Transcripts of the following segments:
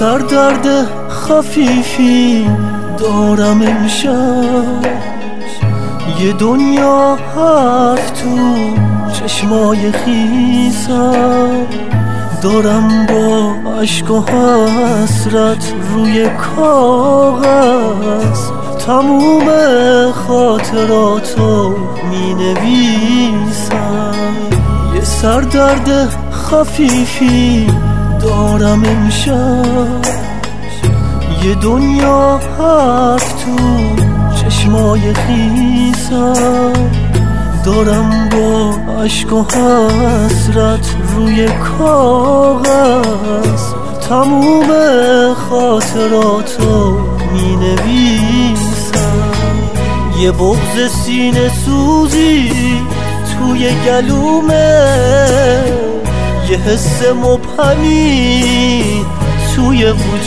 سردرد خفیفی دارم امشب، یه دنیا حرف تو چشمای خیسم، دارم با عشق و حسرت روی کاغذ تموم خاطراتو می نویسم. یه سردرد خفیفی دارم امشب، یه دنیا حرف تو چشمای خیسم، دارم با عشق و حسرت روی کاغذ تموم خاطراتو می نویسم. یه بغض سینه سوزی توی گلومه، یه حس مبهمی توی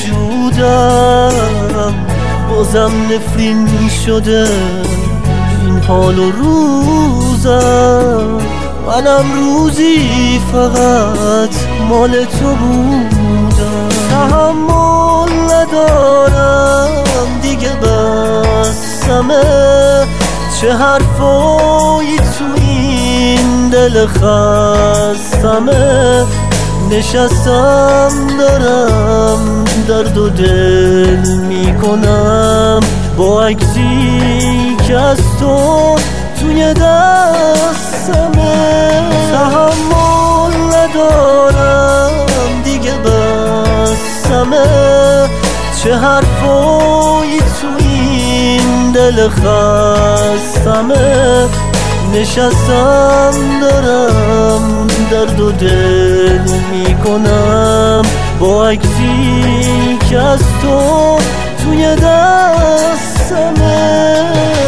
وجودم، بازم نفرین شده این حال و روزم. منم روزی فقط مال تو بودم، تحمل ندارم دیگه بسمه، چه حرفایی تو این دل خستمه. نشستم دارم درد و دل میکنم با عکسی که از تو توی دستمه. تحمل ندارم دیگه بسمه، چه حرفایی تو این دل خستمه. نشستم دارم درد و دل میکنم با عکسی که از تو توی دستمه.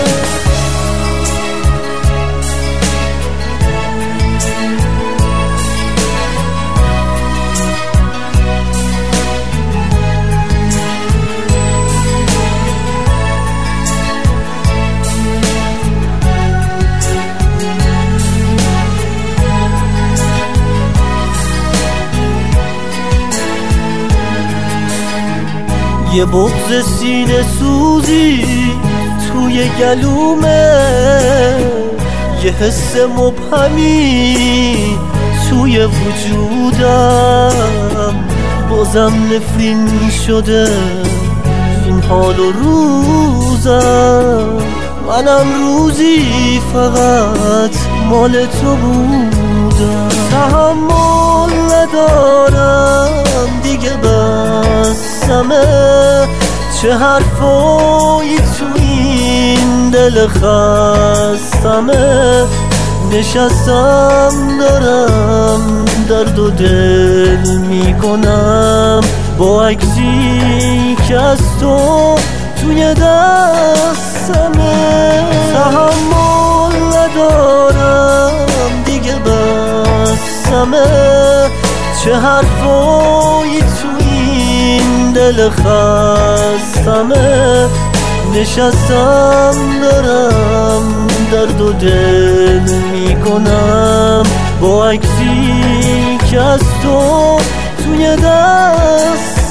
یه بغض سینه سوزی توی گلومه، یه حس مبهمی توی وجودم، بازم نفرین شده این حال و روزم. منم روزی فقط مال تو بودم، تحمل ندارم دیگه بسمه، چه حرفایی تو این دل خستمه. نشستم دارم درد و دل میکنم با عکسی که از تو توی دستمه. تحمل ندارم دیگه بسمه، چه حرفایی تو این دل خستمه. نشستم دارم درد و دل میکنم با عکسی که از تو توی دست